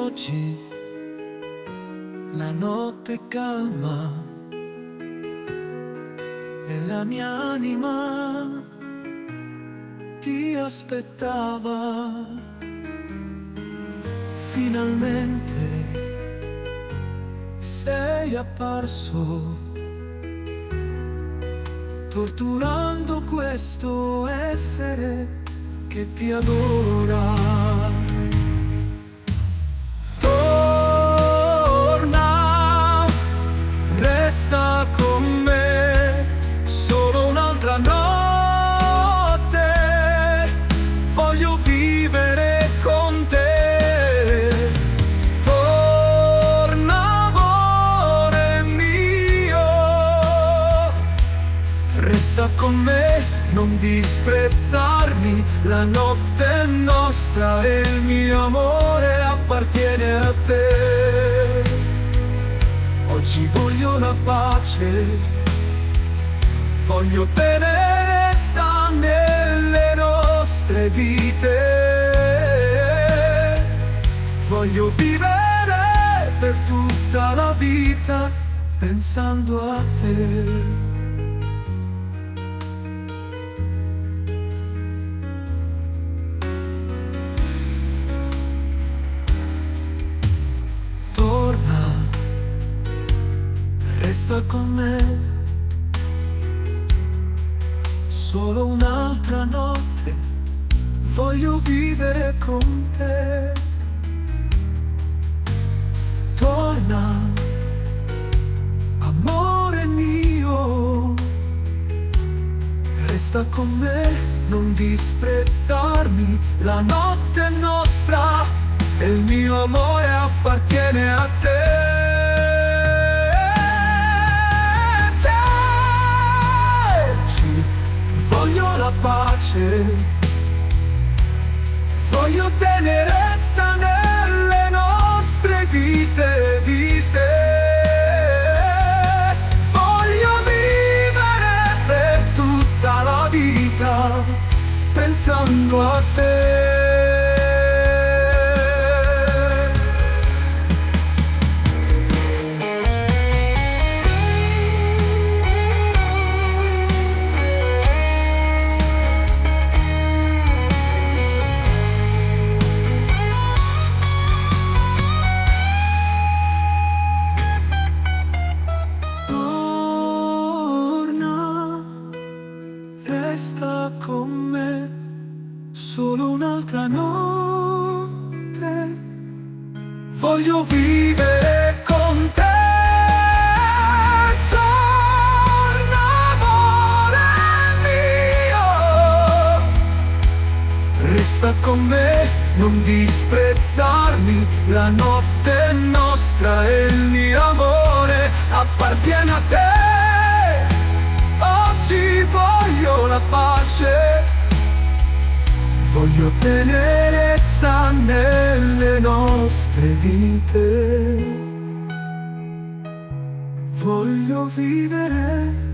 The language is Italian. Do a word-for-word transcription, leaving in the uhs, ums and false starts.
oggi la notte calma e la mia anima ti aspettava. Finalmente sei apparso, torturando questo essere che ti adora. Torna, resta con me, solo un'altra notte, voglio vivere con te. Torna, amore mio, resta con me, non disprezzarmi, la notte è nostra e il mio amore appartiene a te. Oggi voglio la pace, voglio tenerezza nelle nostre vite, voglio vivere per tutta la vita pensando a te. Resta con me, solo un'altra notte, voglio vivere con te. Torna, amore mio, resta con me, non disprezzarmi, la notte è nostra e il mio amore appartiene a te. Voglio la pace, voglio tenerezza nelle nostre vite, vite. Voglio vivere per tutta la vita pensando a te. Resta con me, solo un'altra notte, voglio vivere con te. Torna, amore mio, resta con me, non disprezzarmi, la notte è nostra e il mio amore appartiene a te. Oggi voglio la pace, voglio tenerezza nelle nostre vite, voglio vivere